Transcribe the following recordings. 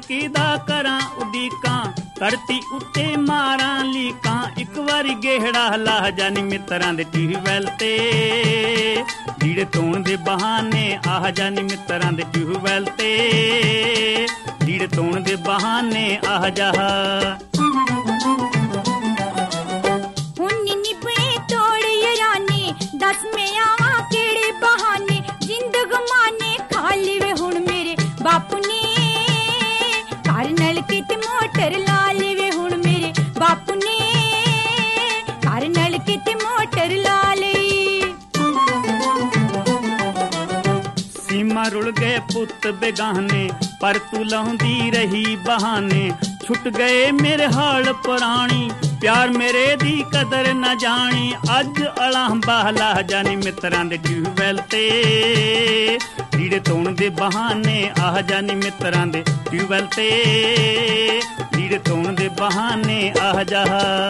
ਕਿਹਦਾ ਕਰਾਂ ਉਡੀਕਾਂ, ਧਰਤੀ ਉੱਤੇ ਮਾਰਾਂ ਲੀਕਾਂ। ਇੱਕ ਵਾਰੀ ਗੇਹੜਾ ਲਾ ਜਾਨੀ ਮਿੱਤਰਾਂ ਦੇ ਟਿਊਬਵੈੱਲ ਤੇ, ਲੀੜੇ ਧੋਣ ਦੇ ਬਹਾਨੇ ਆਹ ਜਾਨੀ ਮਿੱਤਰਾਂ ਦੇ ਟਿਊਬਵੈੱਲ ਤੇ, ਲੀੜੇ ਧੋਣ ਦੇ ਬਹਾਨੇ ਆਹ ਜਾ। ਹੁਣ ਨਿਭਣੇ ਤੋੜ ਯਾਰਾਨੇ, ਦੱਸ ਮੈਂ ਆਵਾਂ ਕਿਹੜੇ ਬਹਾਨੇ। ਜ਼ਿੰਦਗਮਾਨੇ ਖਾ ਲਵੇ ਹੁਣ ਮੇਰੇ ਬਾਪੂ ਨੇ, ਘਰ ਨਲਕੇ ਤੇ ਮੋਟਰ ਲਾ ਲਵੇ ਹੁਣ ਮੇਰੇ ਬਾਪੂ ਨੇ, ਘਰ ਨਲਕੇ ਤੇ ਮੋਟਰ ਲਾ ਲਈ। ਸੀਮਾ ਰੁਲ ਗਏ ਪੁੱਤ ਬੇਗਾਨੇ, ਪਰ ਤੂੰ ਲਾਉਂਦੀ ਰਹੀ ਬਹਾਨੇ। ਛੁੱਟ ਗਏ ਮੇਰੇ ਹਾਲ ਪੁਰਾਣੀ, ਪਿਆਰ ਮੇਰੇ ਦੀ ਕਦਰ ਨਾ ਜਾਣੀ। ਅੱਜ ਅਲਾਂਬਾ ਲਾ ਜਾਨੀ ਮਿੱਤਰਾਂ ਦੇ ਟਿਊਬਵੈੱਲ ਤੇ, ਲੀੜੇ ਧੋਣ ਦੇ ਬਹਾਨੇ ਆਹ ਜਾਨੀ ਮਿੱਤਰਾਂ ਦੇ ਟਿਊਬਵੈੱਲ ਤੇ, ਲੀੜੇ ਧੋਣ ਦੇ ਬਹਾਨੇ ਆਹ ਜਾ।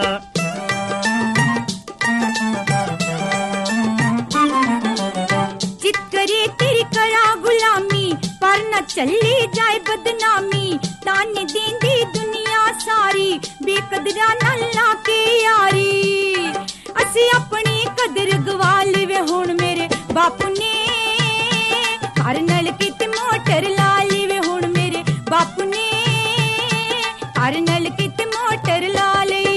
चित करे तेरी करा गुलामी, पर न चली जाए बदनामी। ताने देंदी दुनिया सारी, बेकदरा नाल लाके यारी। असी अपनी कदर गवा लवे हुण मेरे बापू ने, घर नलके ते मोटर ला लवे हुण मेरे बापू ने, घर नलके ते मोटर ला लई।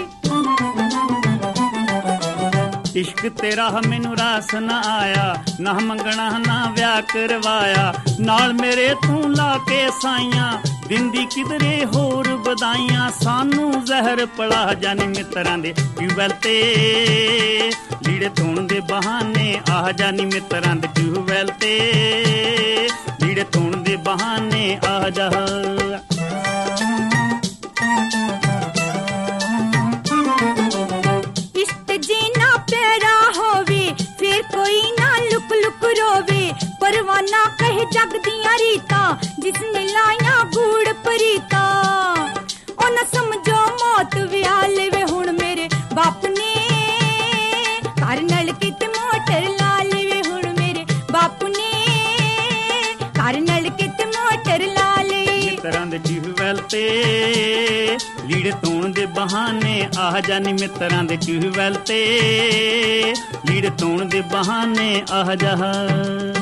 इश्क तेरा मैनू रास ना आया, ना मंगना ना व्याह करवाया। नाल मेरे तू ला के साइयां, दिंदी किधरे होर बधाइयां। सानू जहर पड़ा जानी मित्तरां दे ट्यूबवैल ते, लीड़े धोण दे बहाने आह जानी मित्तरां दे ट्यूबवैल ते, लीड़े धोण दे बहाने आह जा। कोई ना लुक लुक रोवे, परवाना कहे जग दियां रीतां, जिसने लाया गूड़ परीता। ओ न समझो मौत विया लेवे हुण मेरे बाप ने, घर नलके ते मोटर ला लेवे हुण मेरे बाप ने, घर नलके ते मोटर ला ले। मित्तरां दे ट्यूबवैल ते, लीड़े धोण दे बहाने आह जानी मित्तरां दे ट्यूबवैल ते, लीड़े धोण दे बहाने आह जा।